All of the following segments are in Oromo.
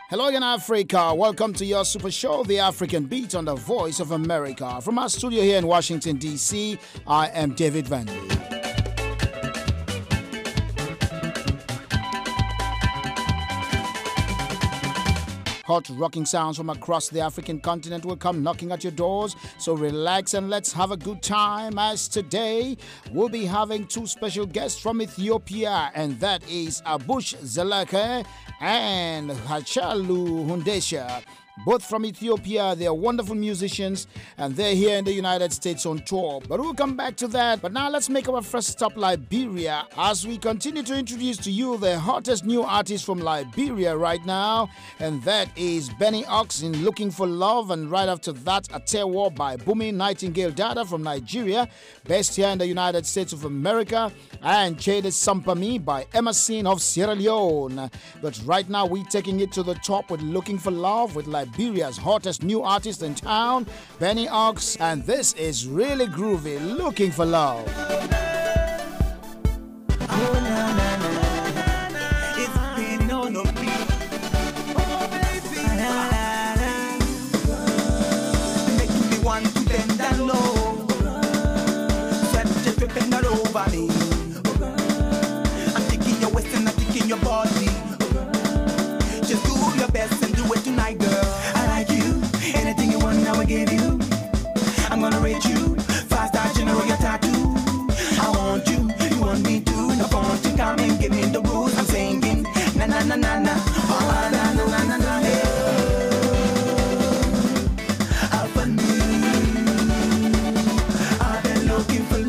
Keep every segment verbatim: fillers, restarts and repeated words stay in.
Hello again, Africa. Welcome to your super show, The African Beat on the Voice of America. From our studio here in Washington, D C, I am David Vanley. Hot rocking sounds from across the African continent will come knocking at your doors. So relax and let's have a good time, as today we'll be having two special guests from Ethiopia, and that is Abush Zeleke and Hachalu Hundesha. Both from Ethiopia. They are wonderful musicians and they're here in the United States on tour. But we'll come back to that. But now let's make our first stop Liberia as we continue to introduce to you the hottest new artist from Liberia right now. And that is Benny Ox in Looking for Love. And right after that, Atewo by Bumi Nightingale Dada from Nigeria, based here in the United States of America. And Chede Sampami by Emerson of Sierra Leone. But right now we're taking it to the top with Looking for Love with Liberia. Liberia's hottest new artist in town, Benny Ox, and this is really groovy, Looking for Love. Oh, na, na, na. It's been on a beat. Oh, baby. La, la, la. Making me want to bend down low. Sweat just dripping all over me. I'm taking your waist and I'm taking your body. Just do your best and do it tonight, girl. Anything you want, I will give you. I'm gonna rate you. Five-star general, your tattoo. I want you, you want me too. No phone to come and give me the rules. I'm singing, na na na na na. Oh, na na na na na. Hey. Up for me, I've been looking for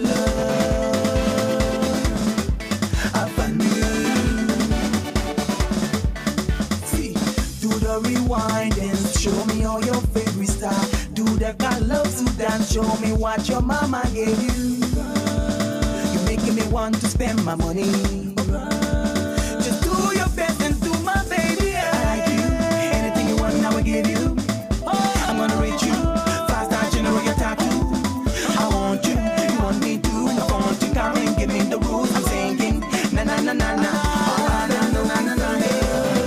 love. Up for me. See, do the rewind and show me all your favorite style. Do the color Sudan, show me what your mama gave you. You're making me want to spend my money. Just do your best and do my baby. I like you. Anything you want, I will give you. I'm gonna rate you. Five-star general, your tattoo. I want you, you want me too. No phone to come and give me the rules. I'm singing, na na na na na. Oh, na na na na na. Hey.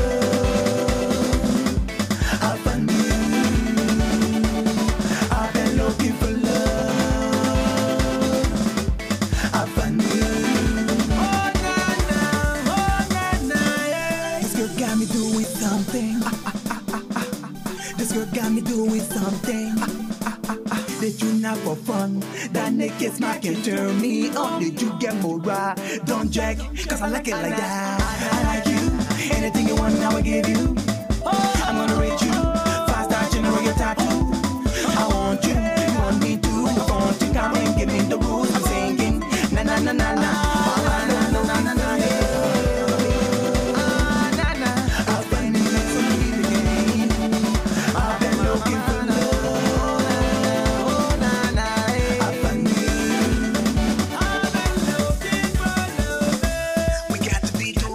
Got me doing something. Ah, ah, ah, ah. Did you not for fun? That naked smack can turn me on. Did you get more right? Don't jack, cause I like it like that. I like you. Anything you want, I will give you. I'm gonna rate you. Five-star general, your tattoo. I want you, you want me too. I want you, come and give me the rules. I'm singing, na na na na na. Oh, na na na na na. We got to be doing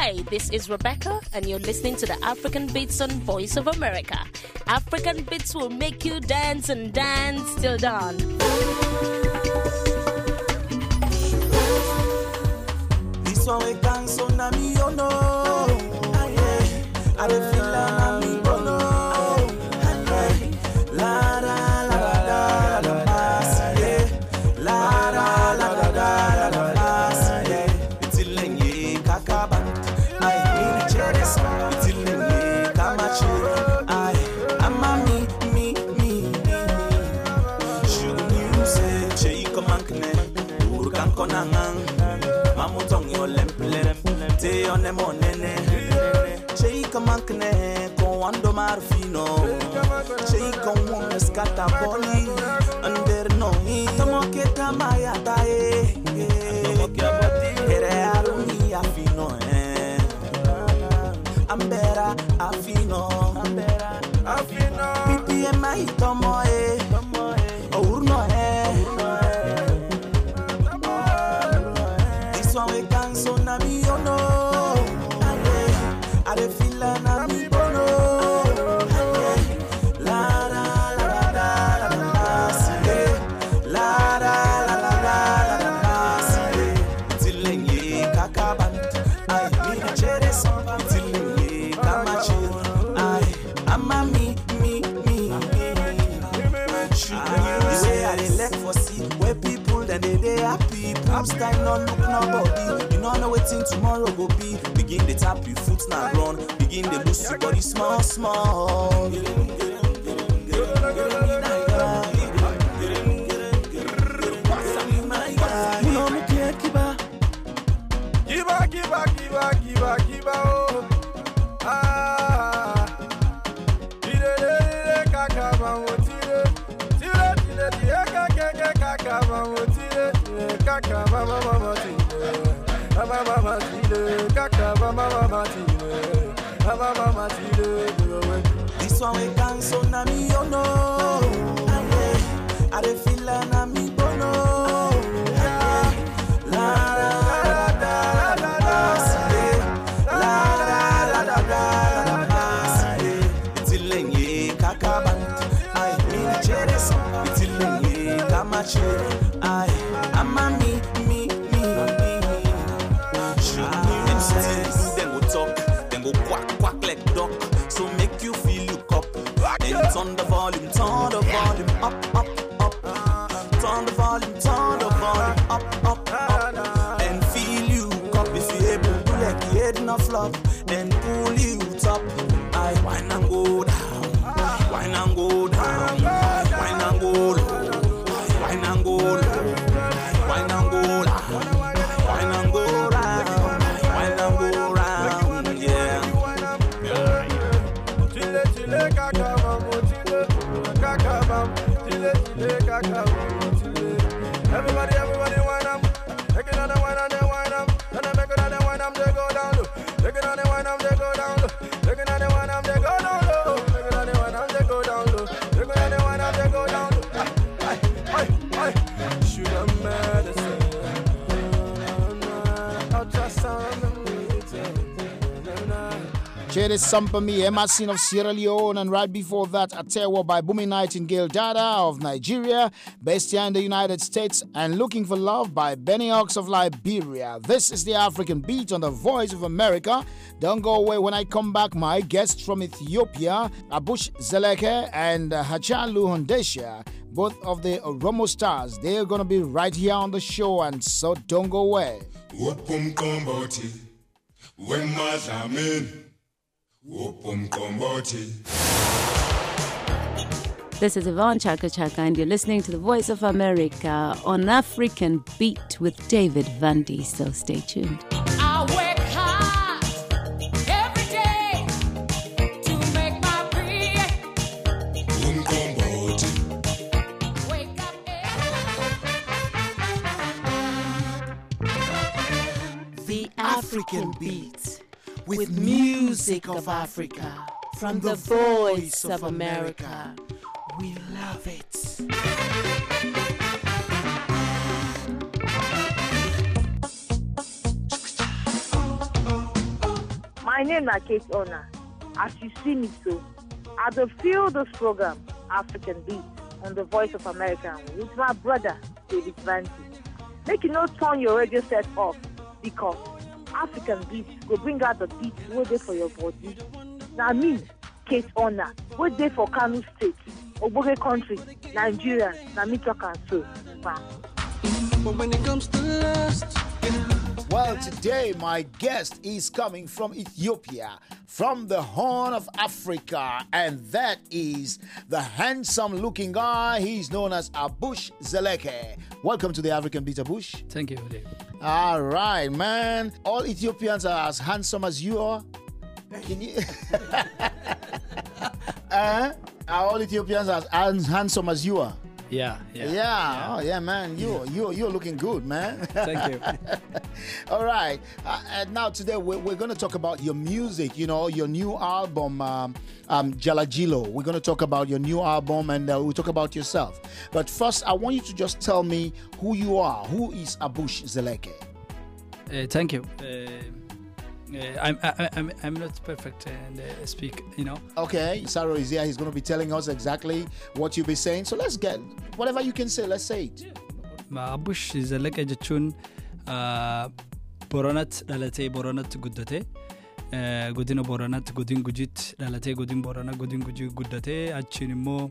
Hi, this is Rebecca, and you're listening to the African Beats on Voice of America. African Beats will make you dance and dance till dawn. This one we can so na me oh no. I dey feel na me oh no. La la la la la la la la la la la la la yeah. Itilenge kakaban, I need cheres. Itilenge kamachi, I am me me me me. Should you say che ikomankne, urkan konangang. Mamutong yo lempelem, te on them on nene. Cheika mankne, con wando marfino. Cheika wonga skata boli, under no he. Tomoke tamaya tae, ere arumi afino eh. Ambera afino, ambera afino. Pipi e mai tomo eh, urno eh. We can so na me oh no. I dey feel na me oh no. La la la la la la la la la la la. Tilenge kakaban, I need cheres. Tilenge kamachi, I am me me me. The way I dey let for see where people then they they happy. I'm style not look nobody. You know know waiting tomorrow go be. Begin the tap your foot now run. Begin the lose your body small small. You know me can't keep up. Give up, give up, give up, give up, give up. Oh. Ah. Tire tire kakama motire. Tire tire tire kakaka kakama motire. Kaka mama mama tine, mama mama tine, kaka mama mama tine, mama mama tine. This one we can so na me oh no. I dey feel na me oh no. La la la la la la la la la. Itilenge kaka band, I mean cheres. Itilenge kamachi. I am a me, me, me, me. Shoot me in cities, then go talk, then go quack, quack like duck. So make you feel look up, then turn the volume, turn the volume up, up, up. Turn the volume, turn the volume up, up, up. And feel you up if you able to like the head enough love, then pull you top. I wine and go down, wine and go down, wine and go low. Wine and go low, wine and go low, wine and go round, wine and go round, yeah. Chile chile kakama chile kakama chile chile kakama chile. Everybody everybody wine up, take it on the wine and then wine up, and then make it on the wine up they go down low, take it on the wine up they go down low, take it on the wine up they go down low, take it on the wine up they go down low, take it on the wine up they go down low. Shoot a medicine, Cheris Sampami, Emerson of Sierra Leone, and right before that, Atewa by Bumi Nightingale Dada of Nigeria, Bestia in the United States, and Looking for Love by Benny Ox of Liberia. This is the African Beat on the Voice of America. Don't go away. When I come back, my guests from Ethiopia, Abush Zeleke and Hachalu Hondesha, both of the Oromo stars, they're going to be right here on the show, and so don't go away. This is Yvonne Chaka Chaka, and you're listening to the Voice of America on African Beat with David Vandy, so stay tuned. I work hard every day to make my bread. Wake up every The African Beat with music of Africa from the Voice of America. We love it. name is Kate Ona. As you see me so, I will feel this program, African Beat, on the Voice of America with my brother, David Vandy. Make you not turn your radio set off because African Beat will bring out the beat way there for your body. Now me, Kate Ona, way there for Kano State, Oboge country, Nigeria, na me talk and so. Bam. But when it comes to lust, Well, today my guest is coming from Ethiopia, from the Horn of Africa, and that is the handsome-looking guy. He's known as Abush Zeleke. Welcome to the African Beat, Abush. Thank you, Dave. All right, man. All Ethiopians are as handsome as you are. Can you? uh, are all Ethiopians as, as handsome as you are? Yeah, Yeah. yeah. yeah. Oh, yeah, man. You, you, you're looking good, man. Thank you. All right. Uh, and now today we're, we're going to talk about your music, you know, your new album, um, um, Jalajilo. We're going to talk about your new album and uh, we'll talk about yourself. But first, I want you to just tell me who you are. Who is Abush Zeleke? Uh, thank you. Uh, uh, I'm, I, I'm I'm not perfect and uh, speak, you know. Okay. Saro is here. He's going to be telling us exactly what you'll be saying. So let's get whatever you can say. Let's say it. Abush Zeleke jechuun Boronatti dhalatee Boronatti guddate. Godina Boronatti godin Gujiitti dhalatee godin Boronaa godin Gujii guddate. Achiin immoo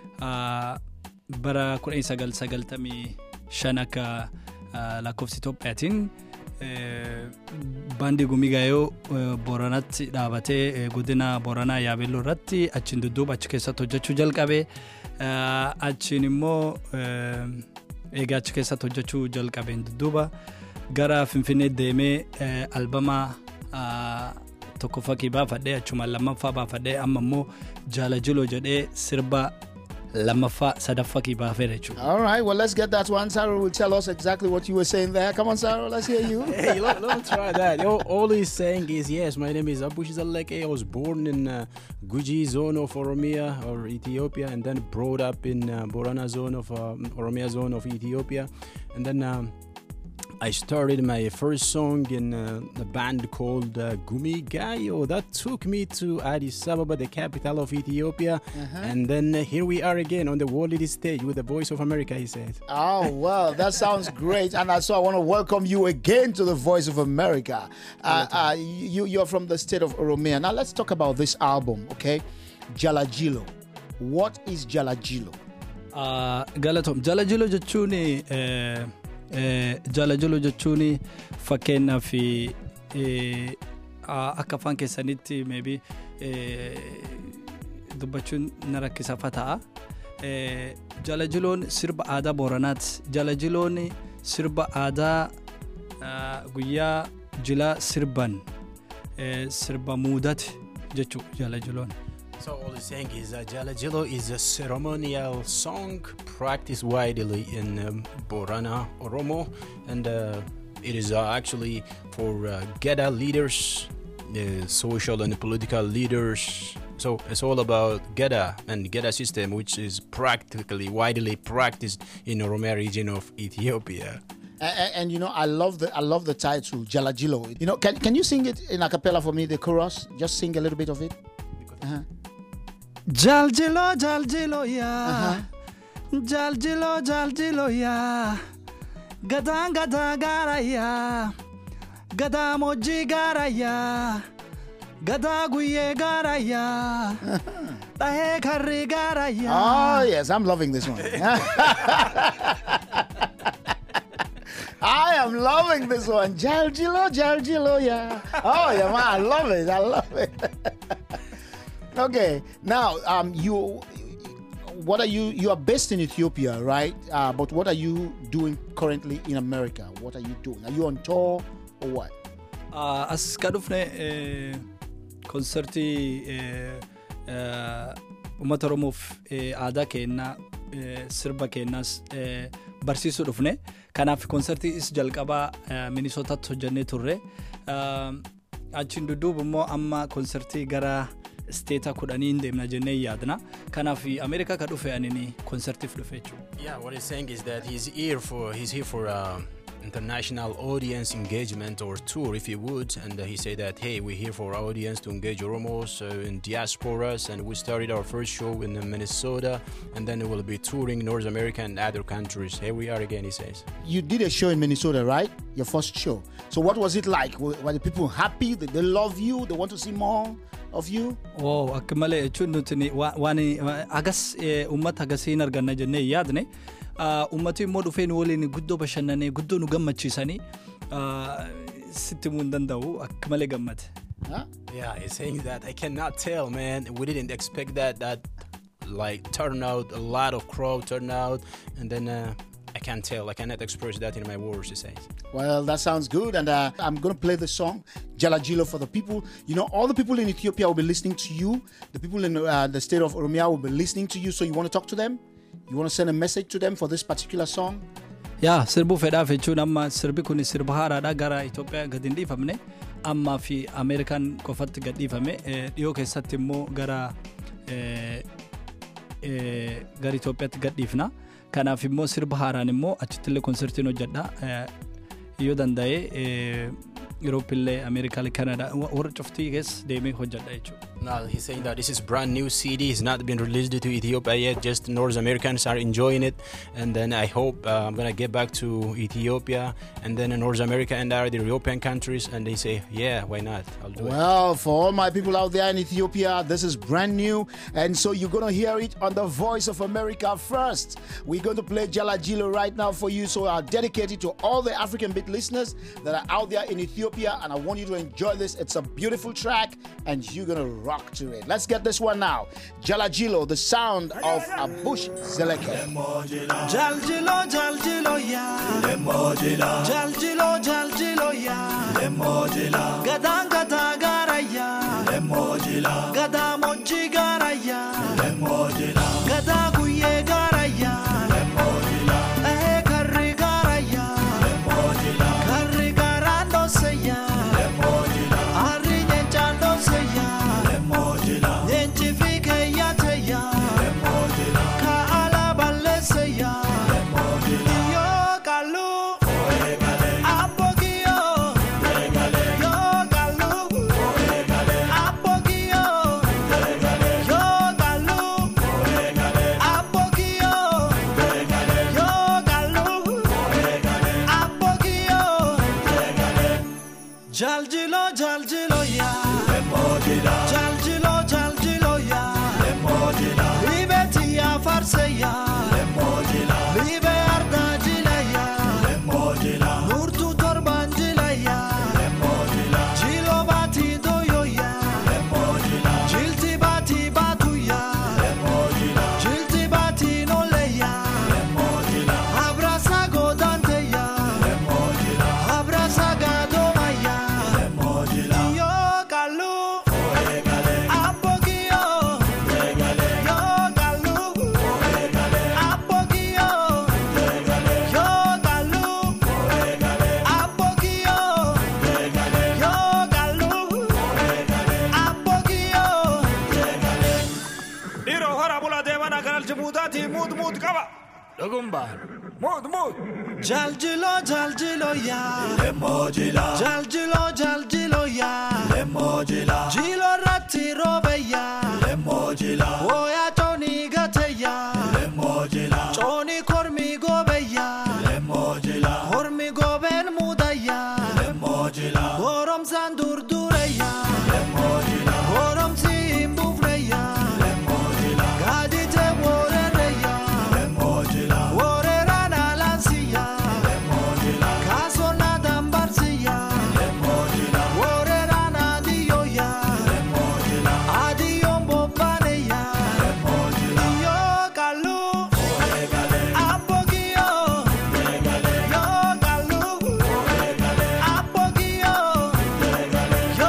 bara kudha sagal sagaltamii shan akka lakkoofsa Itoophiyaatiin Bandi Gumigaayoo Boronatti dhaabatee godina Boronaa Yaabelloo irratti achiin dudduuba achi keessatti hojjechuu jalqabe. Achiin immoo egaa achi keessatti hojjechuu jalqabeen dudduuba gara Finfinnee deemee albama tokkoffaa baafadhee achuma lammaffaa baafadhee amma immoo Jalajilo jedhee sirba lammaffaa sadaffaa baafee jechuudha. All right, well, let's get that one. Sarah will tell us exactly what you were saying there. Come on, Sarah, let's hear you. Hey, let, let me try that. All, all he's saying is, yes, my name is Abush Zeleke. I was born in uh, Guji zone of Oromia or Ethiopia, and then brought up in uh, Borana zone of uh, Oromia zone of Ethiopia. And then um, I started my first song in uh, a band called uh, Gumigaayoo. That took me to Addis Ababa, the capital of Ethiopia. Uh-huh. And then uh, here we are again on the world stage with the Voice of America, he said. Oh, well, that sounds great. And so I want to welcome you again to the Voice of America. Uh, uh, you, you're from the state of Oromia. Now let's talk about this album, okay? Jalajilo. What is Jalajilo? Uh, Galatom. Jalajilo jechuun uh, Jalajilo jechuun fakkeenyaa fi akka afaan keessanitti maybe dubbachuun na rakkisa ta'a. Jalajiloon sirba aadaa Booranaati. Jalajiloon sirba aadaa guyyaa jilaa sirban sirba muudati jechuudha Jalajiloon. So all he's saying is that Jalajilo is a ceremonial song practiced widely in um, Borana, Oromo, and uh, it is uh, actually for uh, Geda leaders, uh, social and political leaders. So it's all about Geda and Geda system, which is practically widely practiced in Oromia region of Ethiopia. And, and you know, I love the I love the title Jalajilo. You know, can can you sing it in a cappella for me, the chorus? Just sing a little bit of it. Uh-huh. Jaljilo, Jaljilo, ya. Jaljilo, Jaljilo, ya. Gada, gada, gara, ya. Gada, moji, gara, ya. Gada, guye, gara, ya. Tahe, kari, gara, ya. Oh, yes, I'm loving this one. I am loving this one. Jaljilo, Jaljilo, ya. Oh, yeah, man, I love it. I love it. Okay, now um, you, what are you? You are based in Ethiopia, right? Uh, but what are you doing currently in America? What are you doing? Are you on tour or what? Uh, as kadufne concerti ummata Oromoof aadaa keenna sirba keennas barsiisuu dhufne. Kanaaf concerti is jalqabaa Minnesotaatti hojjannee turre. Achiin dudduuba immoo amma concerti gara State kudhanii deemna jennee yaadna. Kanaaf America ka dhufe anini concertif dhufe jechuudha. Yeah, what he's saying is that he's here for he's here for uh, international audience engagement or tour, if you would. And uh, he said that, hey, we're here for our audience to engage Oromos uh, in diasporas, and we started our first show in uh, Minnesota, and then we will be touring North America and other countries. Here we are again, he says. You did a show in Minnesota, right? Your first show. So what was it like? Were, were the people happy? Did they love you? They want to see more of you? Oh, akka malee jechuun nuti waan agas uummata agasiin arganna jennee yaadne. Ummati immoo dhufee nu waliin guddoo bashannanee guddoo nu gammachiisanii sitti mun danda'u akka malee gammate. Yeah, he's saying that I cannot tell, man. We didn't expect that that like turnout, a lot of crowd turnout, and then uh, I can't tell. I cannot express that in my words, he says. Well, that sounds good, and uh, I'm going to play the song Jala Jilo for the people. You know, all the people in Ethiopia will be listening to you. The people in uh, the state of Oromia will be listening to you. So you want to talk to them? You want to send a message to them for this particular song? Yeah, sirbu fedhaaf jechuun amma sirbi kun sirba haaraadha gara Itoophiyaa gad hin dhiifamne amma fi Ameerikaan qofatti gad dhiifame dhiyoo keessatti immoo gara gara Itoophiyaatti gad dhiifna. Kanaaf immoo sirba haaraan immoo achitti illee konsertiin hojjedha yoo danda'e Europe, America, Canada, warra cuftii keessa deemee hojjedha jechuudha. No, he's saying that this is brand new C D. It's not been released to Ethiopia yet. Just North Americans are enjoying it, and then I hope uh, I'm gonna get back to Ethiopia and then in North America and other European countries. And they say, yeah, why not? I'll do well, it. Well, for all my people out there in Ethiopia, this is brand new, and so you're gonna hear it on the Voice of America first. We're going to play Jala Jilo right now for you, so I'll dedicate it to all the African Beat listeners that are out there in Ethiopia, and I want you to enjoy this. It's a beautiful track, and you're gonna rock to it. Let's get this one now. Jala Jilo, the sound of Abush Zeleke. Jaljilo, jaljilo ya. Jaljilo, jaljilo ya. Gadang gada gara ya. Gada moji gara ya. Gada kuye gara ya. Eh karri gara ya. Karri gara no se ya. Arri nyenchando se ya. Identifique ya te ya. Ka ala balle se ya. Yo kalu. Apogio. Yo kalu. Apogio. Yo kalu. Apogio. Yo kalu. Apogio. Jaljilo, jaljilo ya. Jaljilo, jaljilo ya. Libeti ya farse ya. Libe arda jila ya. Nurtu torban jila ya. Jilo bati doyo ya. Jilti bati batu ya. Jilti bati nole ya. Abrasa godante ya. Abrasa gadoma ya. Yo kalu. Apogio. Yo kalu. Apogio. Yo kalu. Apogio. Yo kalu. Apogio. Iro hara bula devana kanal jimudati mud mud kaba. Dagumba. Mud mud. Jaljilo, jaljilo ya. Jaljilo, jaljilo ya. Jilo ratti robe ya. Oya toni gate ya. Toni kormi gobe ya. Kormi goben muda ya. Gorom sandur dure ya. Gorom sim bufre ya. Gadite worere ya. Worera na lansi ya. Kaso na dambarsi ya. Worera na diyo ya. Adiyo mbopane ya. Yo kalu. Apogio. Yo kalu. Apogio. Yo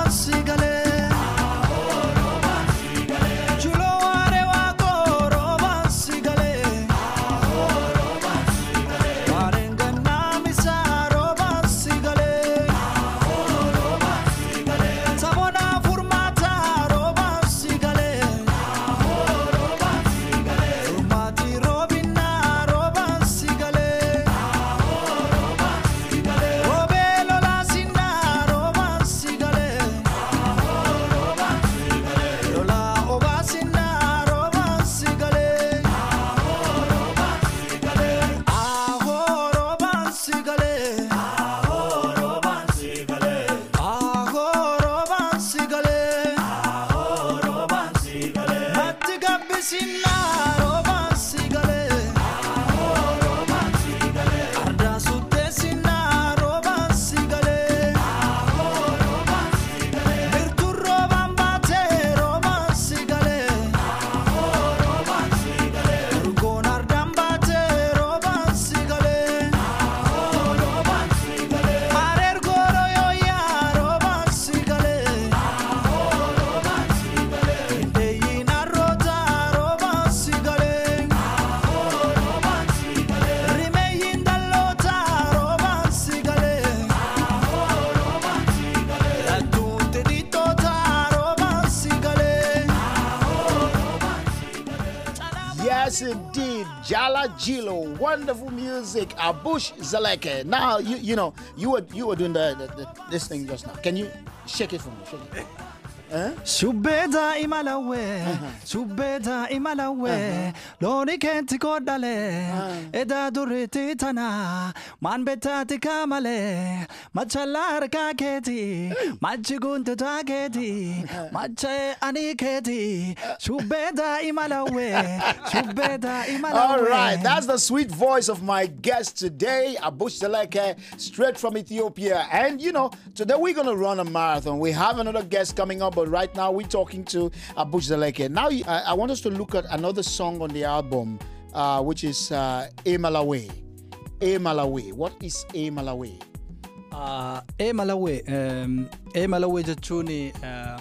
Yes, indeed. Jala Jilo, wonderful music. Abush Zaleke. Now you you know you were you were doing the, the, the this thing just now. Can you shake it for me? Shake it. Shubeda imalawe, shubeda imalawe, loni kenti kodale, eda duriti tana, man betati kamale, machalar kaketi, machigunta taketi, mache aniketi, shubeda imalawe, shubeda imalawe. All right, that's the sweet voice of my guest today, Abush Zaleke, straight from Ethiopia. And you know, today we're gonna run a marathon. We have another guest coming up. But right now we're talking to Abush Zaleke. Now I, I want us to look at another song on the album, uh, which is uh, E Malawi. E Malawi. What is E Malawi? Uh, E Malawi. Um, E Malawi jechuun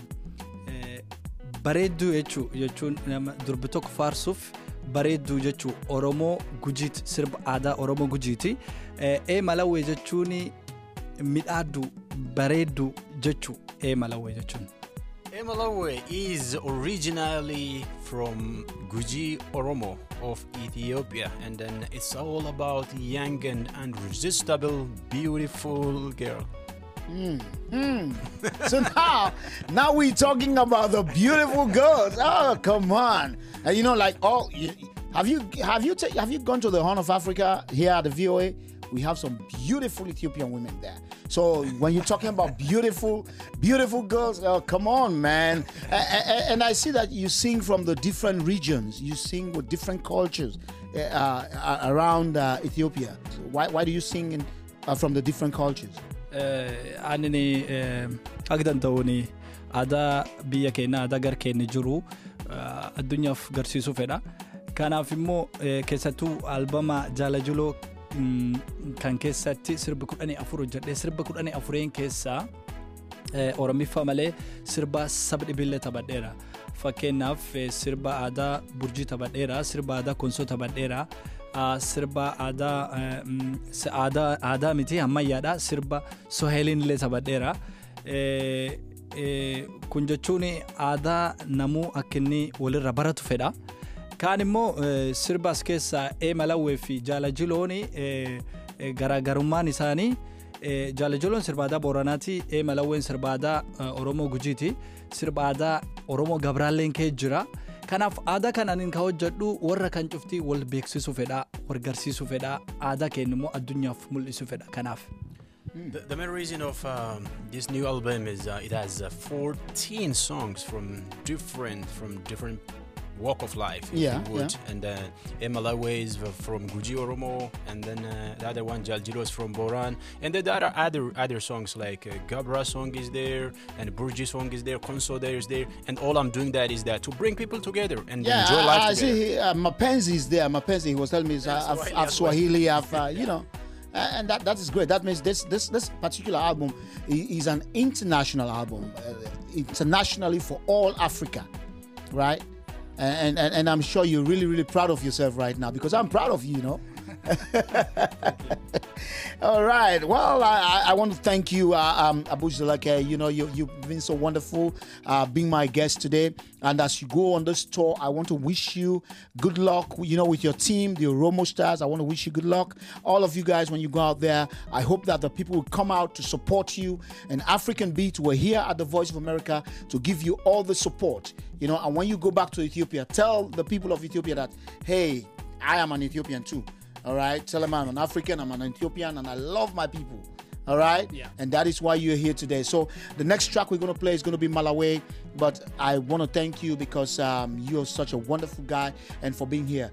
bareedduu jechuu jechuun nama durbi tokko faarsuuf bareedduu jechuu Oromoo Gujiiti, sirba aadaa Oromoo Gujiiti. E Malawi jechuun midhaaddu bareedduu jechuu E Malawi jechuun. E Malawi is originally from Guji Oromo of Ethiopia, and then it's all about young and irresistible, beautiful girl. Mm. Mm. So now, now we're talking about the beautiful girls. Oh, come on! And you know, like all, you, have you have you ta- have you gone to the Horn of Africa here at the V O A? We have some beautiful Ethiopian women there. So when you're talking about beautiful, beautiful girls, oh, come on, man. And, and I see that you sing from the different regions. You sing with different cultures uh, around uh, Ethiopia. So why, why do you sing in, uh, from the different cultures? Ani agdan ta'uni ada biya keenya ada gar keenya jiru addunyaaf garsiisuu fedha. Kanaaf immoo keessattuu albama Jala Jilo kan keessatti sirba kudhanii afur hojjedhe. Sirba kudhanii afureen keessaa Oromiffa malee sirba saba dhibillee taphadheera. Fakkeenyaaf sirba aadaa Burjii taphadheera, sirba aadaa Konsoo taphadheera, sirba aadaa aadaa aadaa miti ammayyaadha, sirba Soheliin illee taphadheera. Kun jechuun aadaa namuu akka inni walirra baratu fedha. Kaan immoo sirba as keessaa E Malawi fi Jala Jiloon garaagarummaan isaanii Jala Jiloon sirba aadaa Booranaati, E Malawiin sirba aadaa Oromoo Gujiiti, sirba aadaa Oromoo Gabraalleen kee jira. Kanaaf aadaa kanaan kan hojjedhu warra kan cuftii wal beeksisuu fedha, wal garsiisuu fedha, aadaa keenya immoo addunyaaf mul'isuu fedha. Kanaaf The, the main reason of um, this new album is uh, it has uh, fourteen songs from different from different walk of life, if yeah, you would. yeah. And uh, E Malawi is from Guji Oromo, and then uh, the other one, Jala Jilo, is from Boran. And then there are other other songs like uh, Gabra song is there, and Burji song is there, Konso there is there. And all I'm doing that is that to bring people together and yeah, enjoy life I, I together. see uh, Mapenzi is there. Mapenzi, he was telling me, Yeah, I've, Swahili I've as well. Swahili, I've, uh, you know. And that, that is great. That means this this this particular album is an international album, uh, internationally for all Africa, right? And, and and I'm sure you're really, really proud of yourself right now, because I'm proud of you, you know. All right. Well, I, I want to thank you, uh, um, Abu Zalake. You know, you, you've been so wonderful uh, being my guest today. And as you go on this tour, I want to wish you good luck, you know, with your team, the Oromo Stars. I want to wish you good luck. All of you guys, when you go out there, I hope that the people will come out to support you. And African Beat, we're here at the Voice of America to give you all the support. You know, and when you go back to Ethiopia, tell the people of Ethiopia that, hey, I am an Ethiopian too. All right, tell them I'm an African, I'm an Ethiopian, and I love my people. All right, yeah. And that is why you're here today. So the next track we're going to play is going to be Malawi, but I want to thank you because um, you're such a wonderful guy and for being here.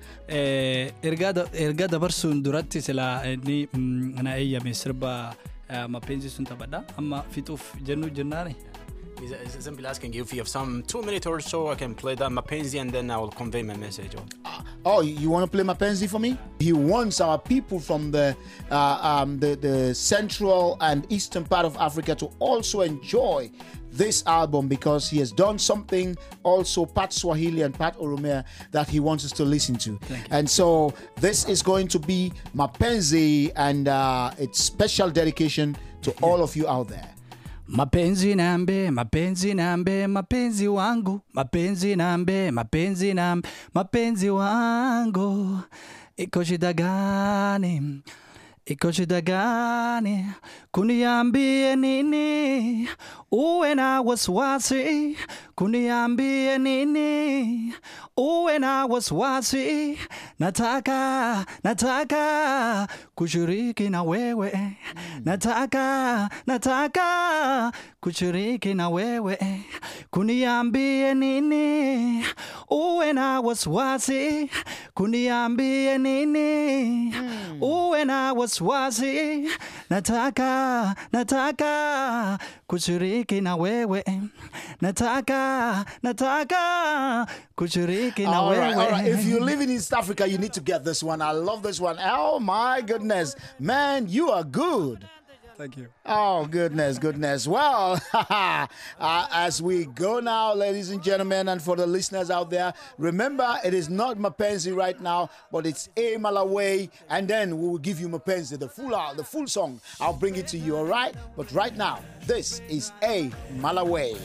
Erga dabarsun duratti sila ni ana eyyame sirba mapenzi sun tabada amma fituf jennu jennani. He's simply asking you if you have some two minutes or so, I can play that Mapenzi and then I will convey my message. Uh, oh, you want to play Mapenzi for me? He wants our people from the, uh, um, the the central and eastern part of Africa to also enjoy this album because he has done something also part Swahili and part Oromia that he wants us to listen to. And so this is going to be Mapenzi, and uh, it's special dedication to all of you out there. Mapenzi nambe, mapenzi nambe, mapenzi wangu, mapenzi nambe, mapenzi nambe, mapenzi wangu, iko shida gani, iko shida gani, kuniambie nini, uwe na wasiwasi, kuniambie nini, uwe na wasiwasi, nataka, nataka, kushiriki na wewe, nataka, nataka, kushiriki na wewe, kuniambie nini, uwe na wasiwasi, kuniambie nini, uwe na wasiwasi, nataka, nataka, kushiriki na wewe, nataka, nataka, kushiriki na all wewe. Right, all right. If you live in East Africa, you need to get this one. I love this one. Oh my goodness, man, you are good. Thank you. Oh, goodness, goodness. Well, uh, as we go now, ladies and gentlemen, and for the listeners out there, remember, it is not Mapenzi right now, but it's A Malawi, and then we will give you Mapenzi, the full, uh, the full song. I'll bring it to you, all right? But right now, this is A Malawi.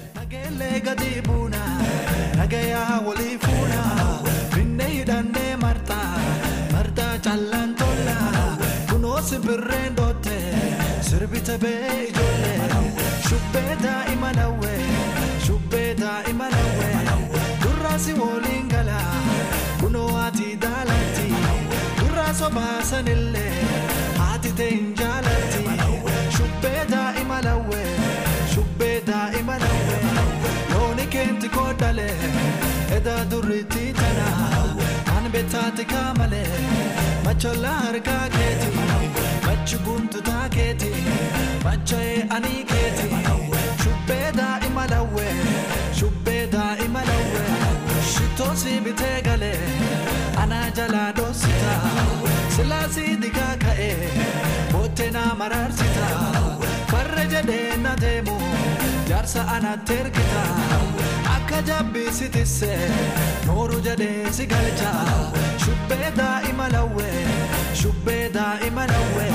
Sirbita be ijole Shubbeta imanawe Shubbeta imanawe Durrasi wolingala Kuno ati dalati Durraso basanille Ati te injalati Shubbeta imanawe Shubbeta imanawe Loni kenti kodale Eda durriti tana An betati kamale Machola harka keti Machubuntu taketi Machae aniketi Shubbeda imalawe Shubbeda imalawe Shitosi bitegale Anajala dosita Silasi dikakae Botena mararsita Farrejade na demo Jarsa anaterkita Akajabi sitise Noru jade sigalcha Shubbeda imalawe Shubbeda imalawe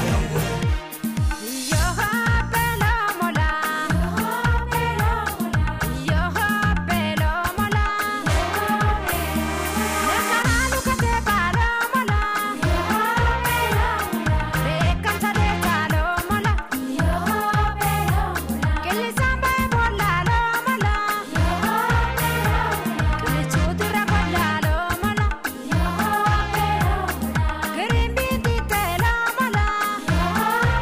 Green bean,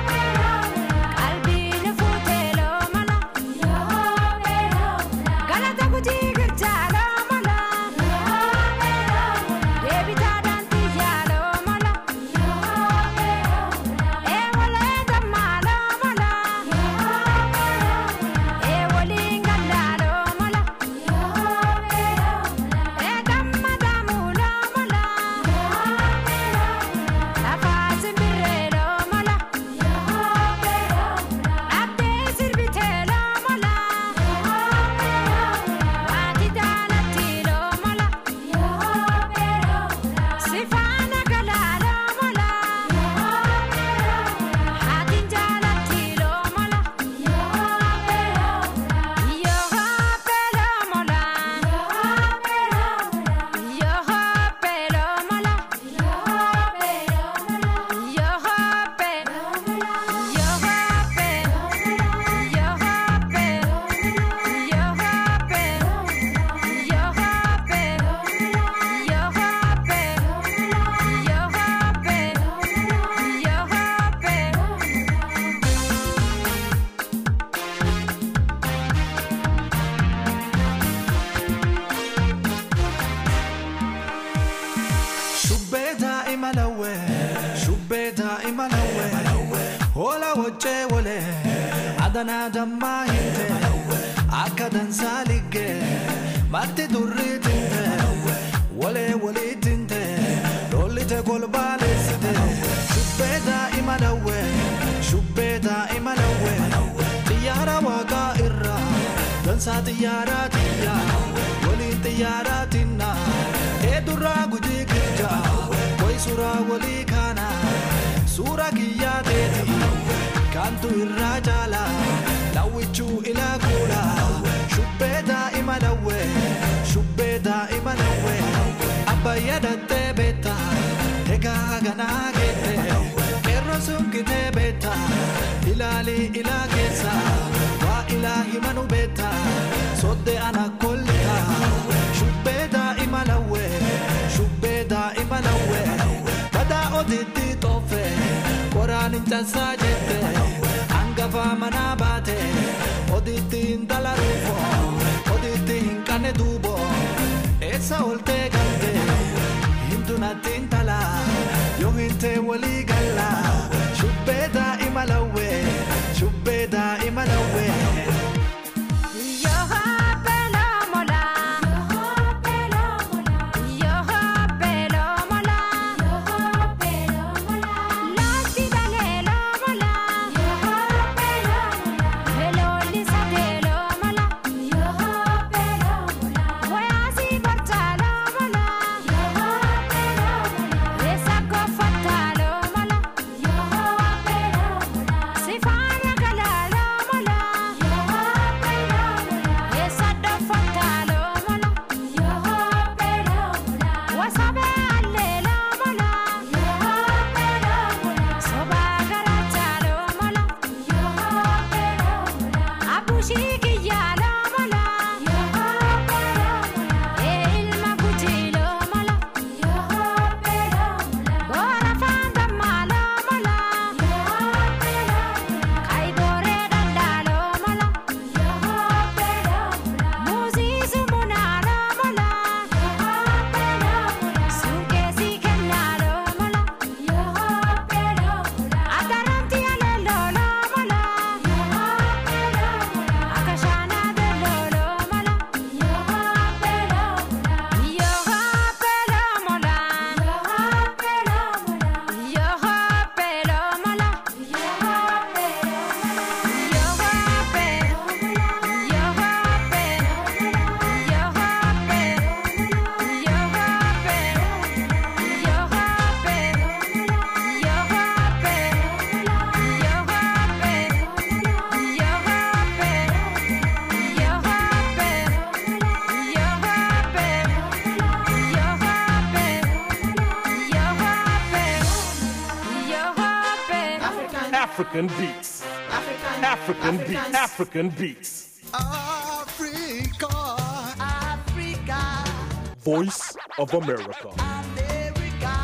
bocce wole adana damma hinte akka dansalige matti durritinte wole wole tinte rollite golbalesite shubbeta imalawe shubbeta imalawe tiyara waga irra dansa tiyara tiya wole tiyara tinna edurra guji kirja koi sura wole kana sura kiya teti kantu irra jala lawichu ila kula shubbeta imalawe shubbeta imalawe abaya datte beta ega gana gete kerro sungite beta ilali ila kesa wa ilahi manu beta sodde ana kollita shubbeta imalawe shubbeta imalawe bada oditi tofe koran inchasa jette angafa manabate oditi ndalarufo oditi inkane dubo esa olte gante hintuna tintala yo hinte wali galla shubbeta imalawe shubbeta imalawe African beats. African, African beats. African beats. Africa, Africa, Voice of America. America.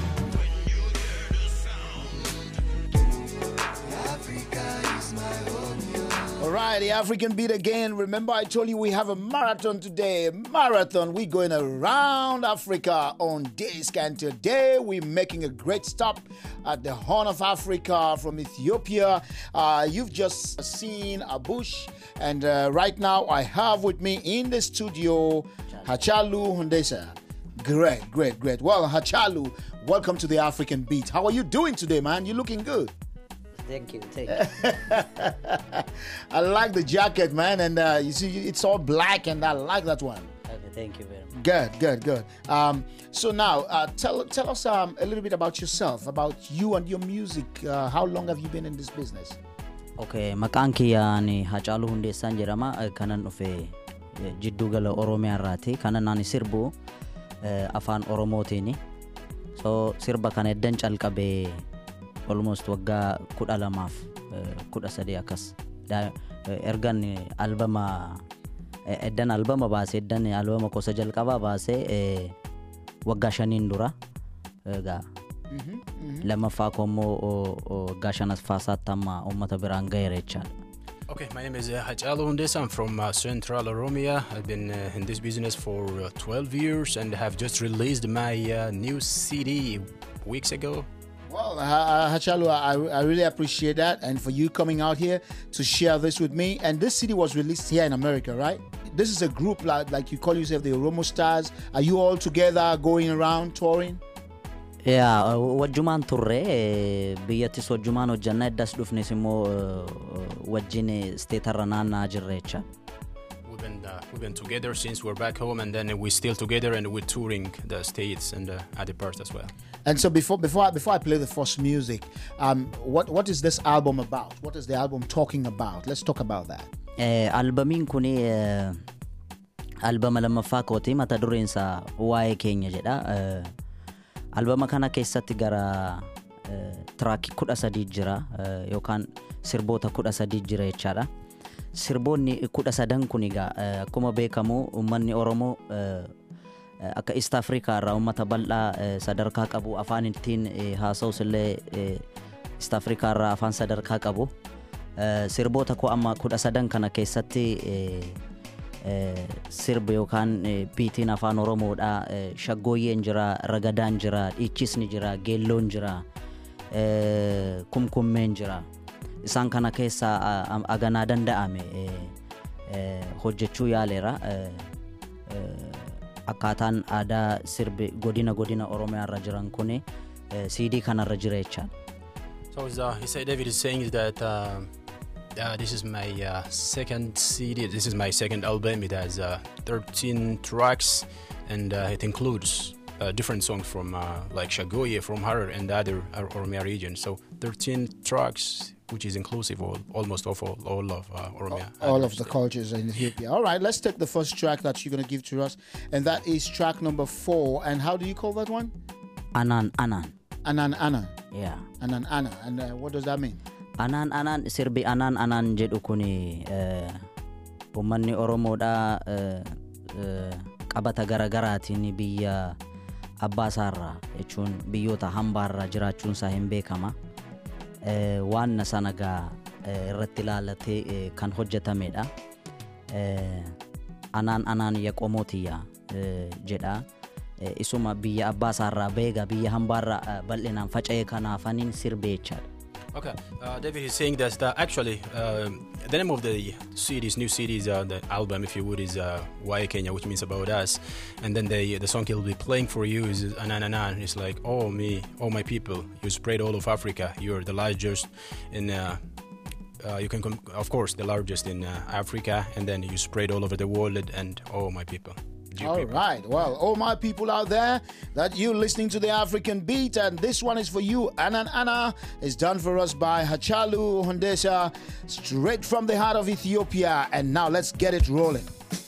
Africa is my home. All right, the African beat again. Remember, I told you we have a marathon today. Marathon. We're going around Africa on Disc, and today we're making a great stop at the Horn of Africa from Ethiopia. Uh, you've just seen Abush, and uh, right now I have with me in the studio Hachalu Hundesa. Great, great, great. Well, Hachalu, welcome to the African Beat. How are you doing today, man? You're looking good. Thank you, thank you. I like the jacket, man, and uh, you see, it's all black, and I like that one. Okay, thank you very much. Good, good, good. Um, so now, uh, tell tell us um, a little bit about yourself, about you and your music. Uh, how long have you been in this business? Okay, maqaan kiyya ani Hacaaluu Hundeessaan jedhama. Kanan dhufe jidduu gala Oromiyaa irraati. Kanan ani sirbu afaan Oromootiini. So sirba kana eddan calqabe almost waggaa kudha lamaaf kudha sadii akkas. Ergan albama eddan albama baase eddan albama kosa jalqaba baase waggaa shaniin dura egaa lammaffaa kommoo waggaa shanaffaa tamma uummata biraan gaheera jechaadha. Okay, my name is uh, Hacaaluu Hundeessa. I'm from uh, Central Oromia. I've been uh, in this business for uh, twelve years and have just released my uh, new C D weeks ago. Well, uh, Hachalu, I, I really appreciate that, and for you coming out here to share this with me. And this C D was released here in America, right? This is a group like, like you call yourself the Oromo Stars. Are you all together going around touring? Yeah, wajjumaan turre biyyattis wajjumaan hojjannaa eddas dhufnes immoo wajjin steetarra naannaa jirrecha. We've been uh, we've been together since we're back home, and then we're still together, and we're touring the states and uh, other parts as well. And so before before I, before I play the first music, um, what what is this album about? What is the album talking about? Let's talk about that. Albamiin kuni albama lammaffaa kooti mata dureensa waa'ee keenya jedha. Albama kana keessatti gara track kudha sadii jira yookaan sirboota kudha sadii jira jechaadha. Sirboonni kudha sadan kun egaa akkuma beekamu uummanni Oromoo akka East Africa irraa uummata bal'aa sadarkaa qabu afaan ittiin haasa'us illee East Africa irraa afaan sadarkaa qabu. Sirboota ko amma kudha sadan kana keessatti sirba yookaan biitiin afaan Oromoodha shaggooyyeen jira, ragadaan jira, dhiichisni jira, geelloon jira, kumkummeen jira. Isaan kana keessa aganaa danda'ame hojjechuu yaaleera. Akkaataan aadaa sirbi godina godina Oromiyaa irra jiran kun C D kanarra jira jecha. So uh, he said David is saying that uh, Uh, this is my uh, second C D. This is my second album. It has uh, thirteen tracks, and uh, it includes uh, different songs from uh, like Shagoye from Harar and the other Oromia region. So thirteen tracks, which is inclusive of almost of all, all of uh, Oromia. All, all of the cultures in Ethiopia. All right, let's take the first track that you're going to give to us, and that is track number four. And how do you call that one? Anan Anan. Anan Anan. Yeah. Anan Anan. And uh, what does that mean? Anan Anan sirbi Anan Anan jedhu kuni uummanni Oromoodha qabata garagaraatiin biyya Abbaasaarraa jechuun biyyoota hambaarraa jiraachuun isaa hin beekama. Waan sanagaa irratti ilaalatee kan hojjetamedha. Anan Anan yaqomootiya jedha. Isuma biyya Abbaasaarraa beega biyya hambaarraa bal'inaan faca'ee kanaafaniin sirbeechaadha. Okay, uh, David is saying that uh, actually uh, the name of the C D's, new C D's, uh, the album, if you would, is uh, Why Kenya, which means about us. And then the the song he'll be playing for you is Anan Anan. It's like, oh me, oh my people, you spread all of Africa. You're the largest in, uh, uh, you can, com- of course, the largest in uh, Africa. And then you spread all over the world, and oh my people. All people. Right. Well, all my people out there that you're listening to the African Beat, and this one is for you. Anan Ana is done for us by Hachalu Hundesha, straight from the heart of Ethiopia. And now let's get it rolling.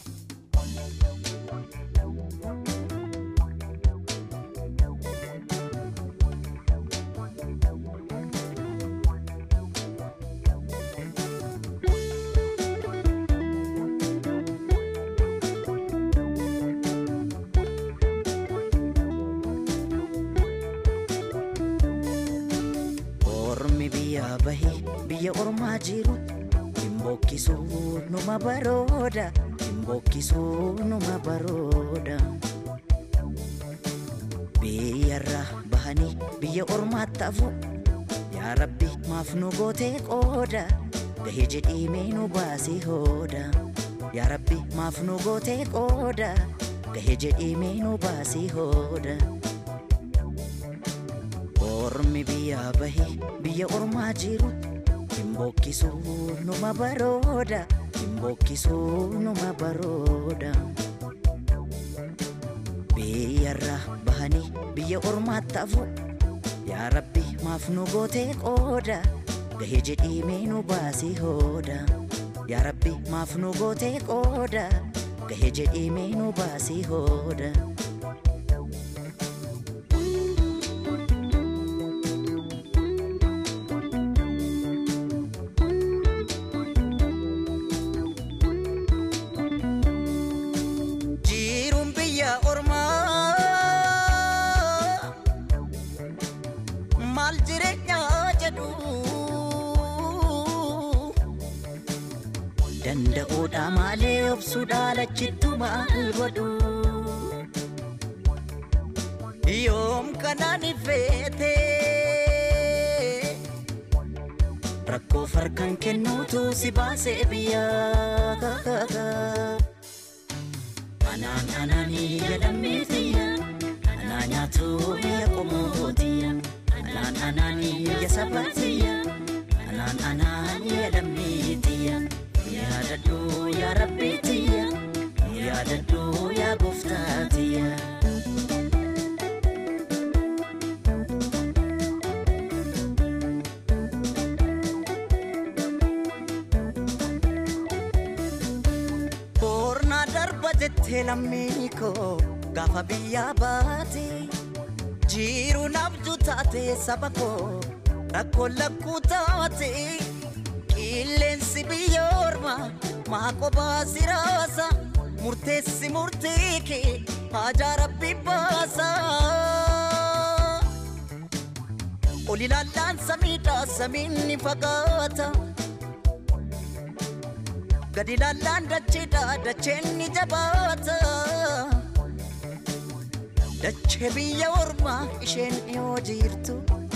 Numa baroda, imbokiso numa baroda. Biyarra bahani, biya orma tafu. Ya Rabbi mafnu gote koda, gahe jedhi meenu baasi hoda. Ya Rabbi mafnu gote koda, gahe jedhi meenu baasi hoda. Ormi biya bahi, biya orma jiru. Imbokiso numa baroda, imbokiso numa baroda. Biyarra bahani, biya orma tafu. Ya Rabbi mafnu gote koda, gahe jedhi meenu baasi hoda. Ya Rabbi mafnu gote koda, gahe jedhi meenu baasi hoda. Danda'uudha malee obsuudha lachitti maal godhu. Yoom kanaan ifeete rakkoo farkan kennuutu si baasee biyyaa anaan anaanii jedhamitiya anaa nyaatu biyya qomootiya anaan anaanii biyya sabatiya anaan anaanii jedhamitiya yaadadhu yaa rabbitiya yaadadhu yaa gooftaatiya Telamiko gafa biya baati jiru nabdu taate sabako rakko lakku taate qilleensi biyyoorma maako baasiraasa murteessi murteeke haajaa rabbi baasa olilaallaan samiidhaa samiinni fagaata gadi lallaan dacheedha dacheenni jabaata dachee biyya ormaa isheen dhiyoo jirtu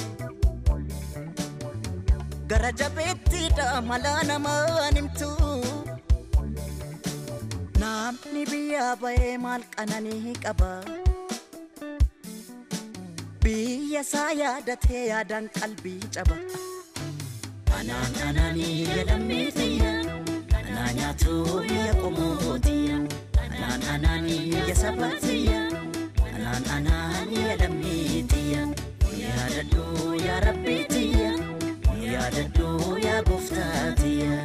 gara jabeettiidha malaa namaan himtu namni biyyaa ba'ee maal qananii qaba biyya isaa yaadatee yaadaan qalbii caba anaan anaanii jedhamitiya Nanyatu biyya qomootiya anaan anaanii biyya sabatiya anaan anaanii jedhamitiya yaadadhu yaa rabbitiya yaadadhu yaa gooftaatiya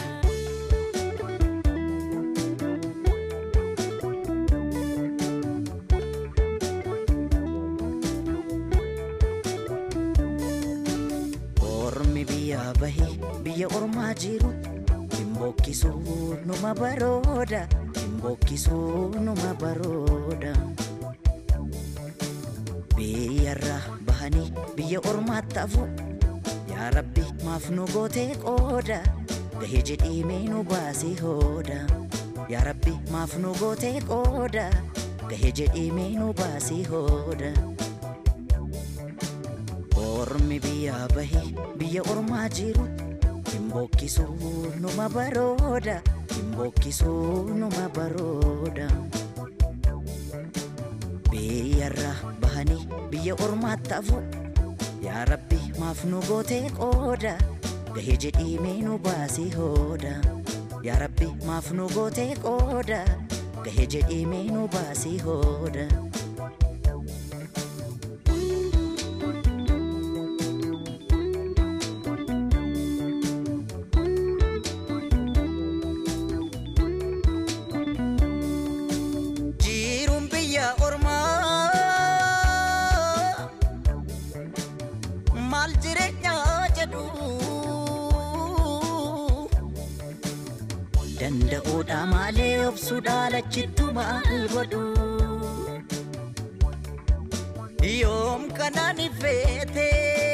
ormi biyya bahe biyya ormaa jiru Imbokisu numa baroda Imbokisu numa baroda Biyarra bahani biya ormaat tafu Ya Rabbi maaf nu goote qooda Gahee jedhii mee nu baasii hooda Ya Rabbi maaf nu goote qooda Gahee jedhii mee nu baasii hooda Ormi biyya bahe biyya ormaa jiru Imbokisu numa baroda Imbokisu numa baroda Biyarra bahani biya ormaat tafu Ya Rabbi maaf nu goote qooda Gahee jedhii mee nu baasii hooda Ya Rabbi maaf nu goote qooda Gahee jedhii mee nu baasii hooda Danda'uudha malee obsuudha lachittu maal godhu yoom kanaan ifeete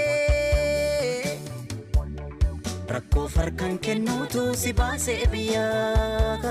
rakkoo farkan kennuutu si baasee biyyaa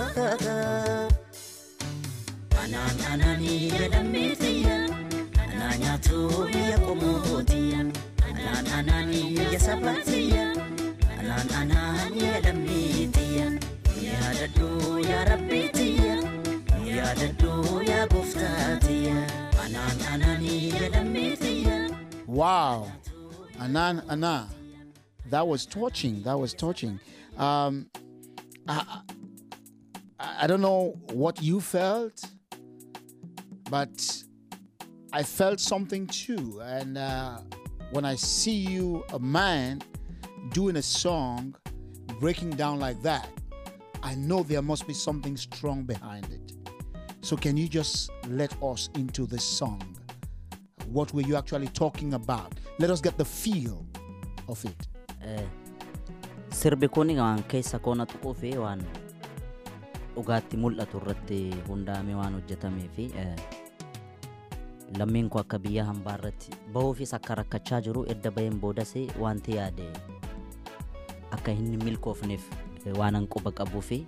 anaan anaanii jedhamitiya anaa nyaatu biyya qomootiya anaan anaanii biyya sabatiya anaan anaanii jedhamitiya yaadadhu yaa rabbitiya yaadadhu yaa gooftaatiya anaan anaanii jedhamitiya Wow, Anan Ana, that was touching. That was touching. Um, I, I, I don't know what you felt, but I felt something too. And uh, when I see you, a man, doing a song, breaking down like that, I know there must be something strong behind it. So can you just let us into this song? What were you actually talking about? Let us get the feel of it. Sirbi kun waan keessa koona tuquu fi waan dhugaatti mul'atu irratti hundaa'ame waan hojjetamee fi lammiin koo akka biyya hambaa irratti bahuufis akka rakkachaa jiru edda baheen boodas wanti yaade akka hin milkoofneef waan quba qabuu fi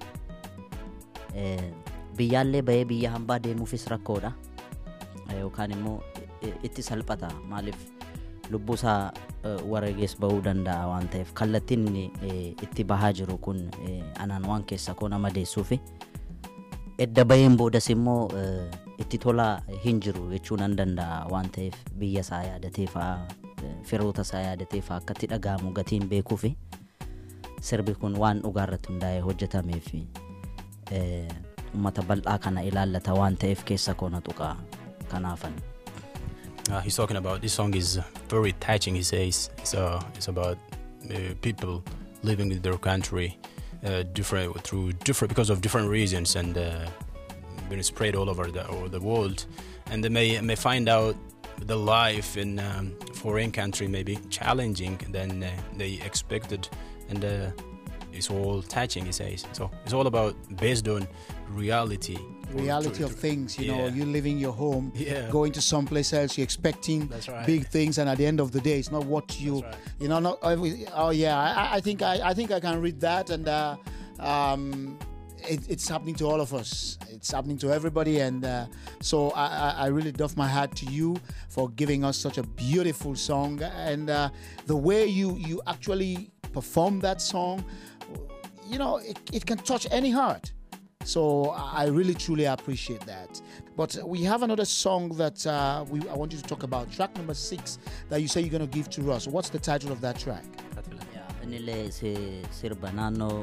biyyaallee bahee biyya hambaa deemuufis rakkoodha yookaan immoo itti salphata maaliif lubbusaa wareegees bahuu danda'a waan ta'eef kallattiin itti bahaa jiru kun anaan waan keessa koo nama deessuufi edda baheen boodas immoo itti tolaa hin jiru jechuun an danda'a waan ta'eef biyya isaa yaadatee fa'aa firoota isaa yaadatee fa'aa akkatti dhaga'amu gatiin beekuufi sirbi kun waan dhugaarratti hundaa'ee hojjetameef ummata bal'aa kana ilaallata waan ta'eef keessa koo na tuqa kanaafan. Uh, he's talking about this song is very touching. He says it's uh, it's about uh, people living in their country, uh, different through different because of different reasons, and uh, been spread all over the over the world, and they may may find out the life in um, foreign country may be challenging than uh, they expected, and uh, it's all touching. He says so. It's all about based on reality. Reality of things, you yeah. know, you leaving your home, yeah. going to someplace else, you're expecting right. big things, and at the end of the day, it's not what you, right. you know, not every, oh yeah, I, I think I, I think I can read that, and uh, um, it, it's happening to all of us. It's happening to everybody, and uh, so I, I really doff my hat to you for giving us such a beautiful song, and uh, the way you you actually perform that song, you know, it, it can touch any heart. So I really truly appreciate that. But we have another song that uh, we I want you to talk about, track number six, that you say you're going to give to us. What's the title of that track? Yeah, nile se sirba naannoo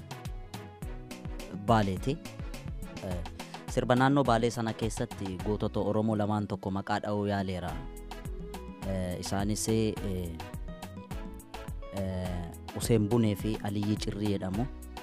Baaleeti. Sirba naannoo Baalee sana keessatti gootota Oromoo lamaan tokko maqaa dha'uu yaaleera. Isaanis Useen Bunee fi Aliyyi Cirrii jedhamu.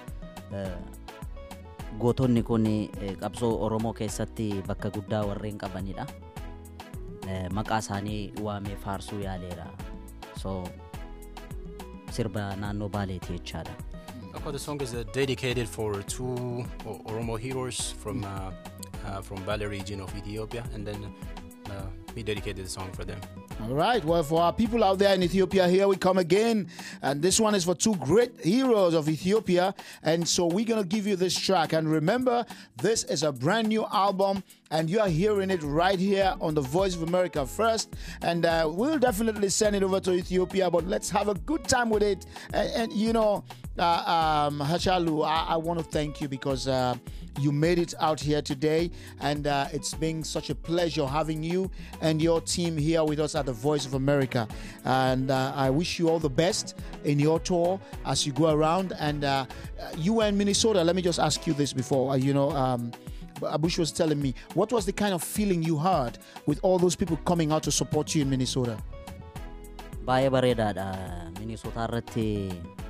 Gootonni kun qabsoo Oromoo keessatti bakka guddaa warreen qabanidha. Maqaa isaanii waamee faarsuu yaaleera. So sirba naannoo Baaleeti jechaadha. Okay, the song is uh, dedicated for two Oromo heroes from uh, uh, from Bale region of Ethiopia, and then uh, we dedicated the song for them. All right. Well, for our people out there in Ethiopia, here we come again. And this one is for two great heroes of Ethiopia. And so we're going to give you this track. And remember, this is a brand new album. And you are hearing it right here on the Voice of America first. And uh, we'll definitely send it over to Ethiopia. But let's have a good time with it. And, and you know, uh, um, Hachalu, I, I want to thank you because uh, you made it out here today. And uh, it's been such a pleasure having you and your team here with us at the Voice of America. And uh, I wish you all the best in your tour as you go around. And uh, you were in Minnesota. Let me just ask you this before, uh, you know, um, Abush was telling me, what was the kind of feeling you had with all those people coming out to support you in Minnesota? Baay'ee bareedaadha. Minnesota irratti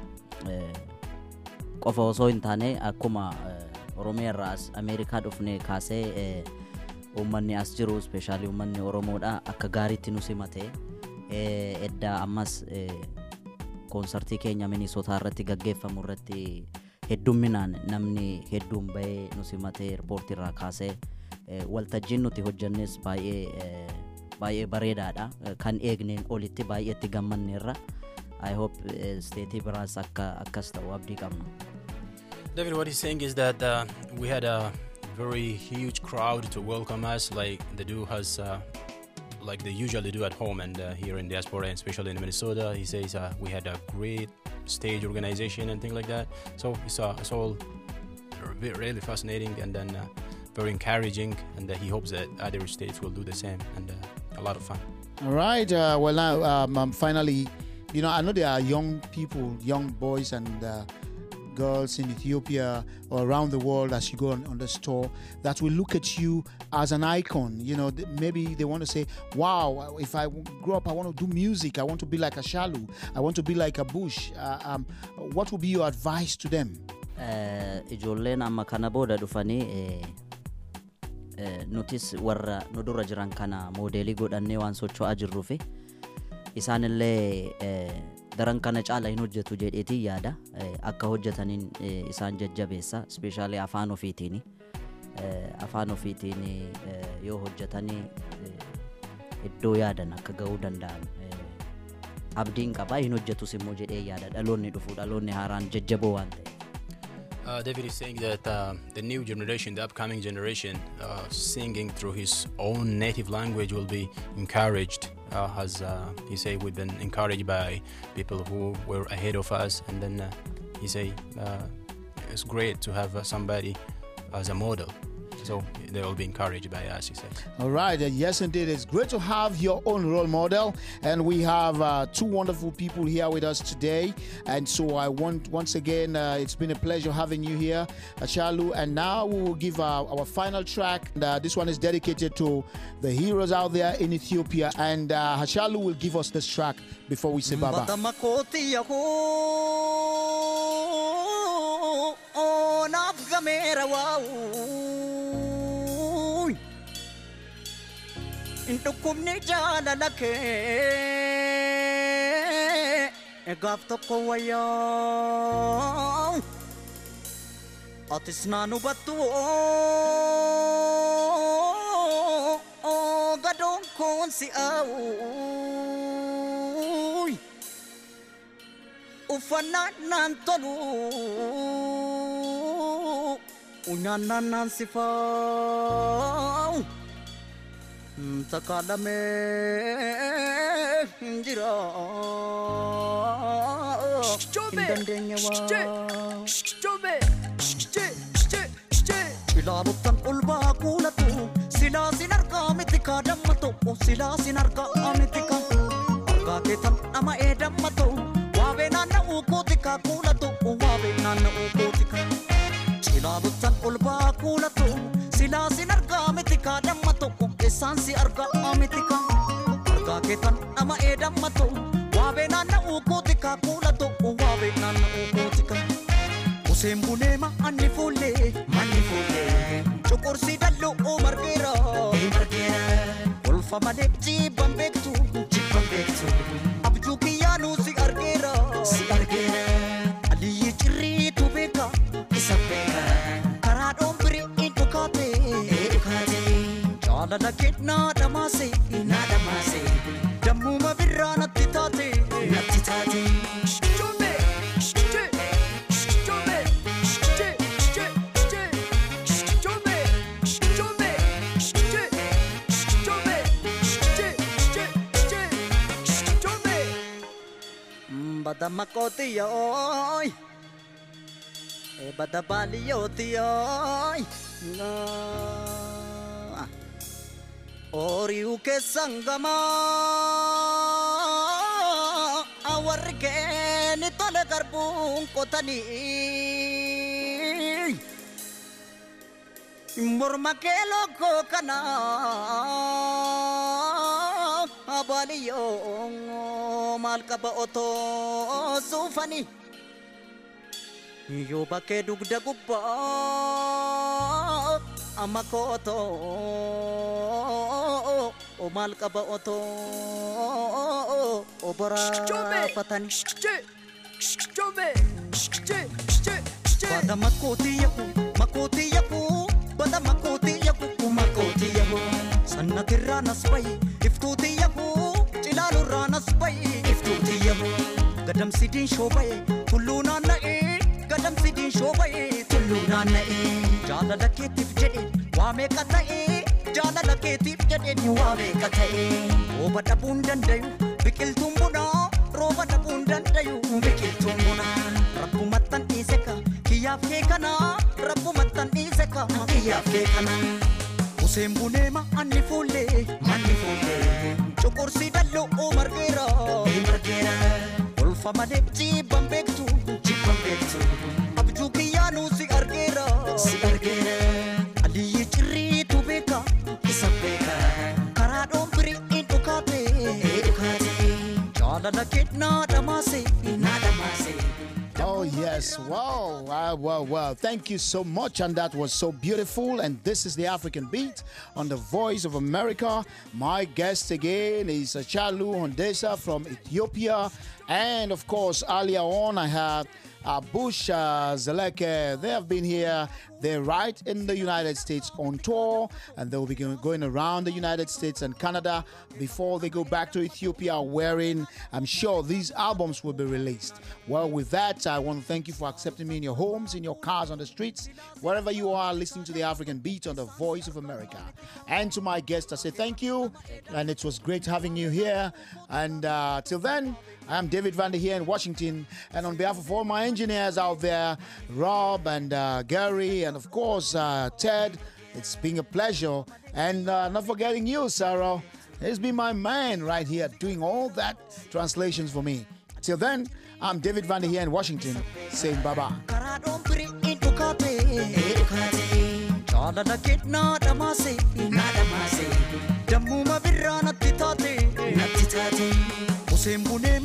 qofa osoo hin taane akkuma Oromiyaa irraas Ameerikaa dhufne kaasee uummanni as jiru especially uummanni Oromoodha akka gaariitti nu simate edda ammas konsertii keenya Minnesota irratti gaggeeffamu irratti heddumminaan namni hedduun bahee nu simate airport irraa kaasee waltajjiin nuti hojjannes baay'ee baay'ee bareedaadha kan eegneen olitti baay'eetti gammanneerra. I hope state biraas akka akkas ta'u abdii qabna. David, what he's saying is that uh, we had a very huge crowd to welcome us, like they do has, uh, like they usually do at home and uh, here in diaspora, and especially in Minnesota. He says uh, we had a great stage organization and things like that. So it's, uh, it's all really fascinating and then uh, very encouraging, and uh, he hopes that other states will do the same, and uh, a lot of fun. All right. Uh, well, now um, um, finally, you know, I know there are young people, young boys and uh, girls in Ethiopia or around the world as you go on, on this tour that will look at you as an icon. You know, th- maybe they want to say, wow, if I grow up, I want to do music. I want to be like Ashalu. I want to be like Abush. Uh, um, what would be your advice to them? Ijoolleen amma kana booda dhufanii nutis warra nu dura jiran kana moodeelii godhannee waan socho'aa jirruufi isaanillee daran kana caala hin hojjetu jedheetii yaada akka hojjetaniin isaan jajjabeessa especially afaan ofiitiin afaan ofiitiin yoo hojjetanii iddoo yaadan akka ga'uu danda'an abdiin qaba hin hojjetus immoo jedhee yaada dhaloonni dhufu dhaloonni haaraan jajjaboo waan ta'e. Uh, David is saying that uh, the new generation, the upcoming generation, uh, singing through his own native language will be encouraged uh, has, uh, he say, we've been encouraged by people who were ahead of us, and then uh, he say, uh, it's great to have uh, somebody as a model. So they will be encouraged by us, he says. All right. Uh, yes, indeed. It's great to have your own role model. And we have uh, two wonderful people here with us today. And so I want, once again, uh, it's been a pleasure having you here, Hachalu. And now we will give our, our final track. And, uh, this one is dedicated to the heroes out there in Ethiopia. And uh, Hachalu will give us this track before we say bye-bye. Intukumni jaalala kee gaaf tokko wayyaa atis naan hubattu gadoon koon si aawuy uffannaan naan tolu unyaannaan naan si faawu Takalame Jira Indandenya wa Ilalutan ulba kulatu Sila sinarka mitika dammato Sila sinarka amitika Arga ketan ama edammato Wabe nana ukotika kulatu Wabe nana ukotika Ilalutan ulba kulatu Sila sinarka mitika dammato Esansi arga amitika Arga ketan ama edammato Wabe nana ukotika kulato Wabe nana ukotika Usembunema anni fulle Manni fulle Chokorsi dallo o margera Margera Ulfa male jibban bektu Jibban bektu Abju kiyanu si argera Si argera Aliyi chirri tu beka Isa beka Karadon biri idukate Idukate Jala la kitna damase Na damase Damuma birra natti tate Natti tate Chome Che Chome Che Che Che Chome Chome Che Chome Che Che Che Chome Badamakoti yoy E badabali yoti yoy Na Oriu ke sangama awarge ni tole garbun kotani morma ke loko kana abaliyo malka ba oto sufani yo bake dugda gubba amakoto o malka ba oto o bora patani chome che che che bada makoti yaku makoti yaku bada makoti yaku makoti yaku sannati ranas pai iftuti yaku chilalu ranas pai iftuti yaku gadam sidin shobai tulluna nae gadam sidin shobai tulluna nae jala laketif jede wame katae jala laketif jede ni wame katae roba dabun dandayu bikiltum buna roba dabun dandayu bikiltum buna rabbu mattan iseka kiyaf ke kana rabbu mattan iseka kiyaf ke kana usembunema anni fulle manni fulle chokorsi dallo o margera margera ulfa male jibban bektu jibban bektu abju kiyanu si argera si argera aliyi chirri tu beka isa beka karado bri idukate idukate jala la kitna damase na damase. Oh, yes. Wow. Wow, wow, wow. Thank you so much. And that was so beautiful. And this is the African Beat on the Voice of America. My guest again is Hachalu Hundessa from Ethiopia. And of course, earlier on, I have uh, Bush uh, Zeleke. They have been here They're right in the United States on tour, and they'll be go- going around the United States and Canada before they go back to Ethiopia, wherein I'm sure these albums will be released. Well, with that, I want to thank you for accepting me in your homes, in your cars, on the streets, wherever you are listening to the African Beat on the Voice of America. And to my guests, I say thank you, and it was great having you here. And uh, till then, I'm David Vandy here in Washington, and on behalf of all my engineers out there, Rob and uh, Gary, and of course uh, Ted, it's been a pleasure. And uh, not forgetting you, Sarah. It's been my man right here doing all that translations for me. Till then, I'm David Vandy here in Washington, saying bye-bye. Sembune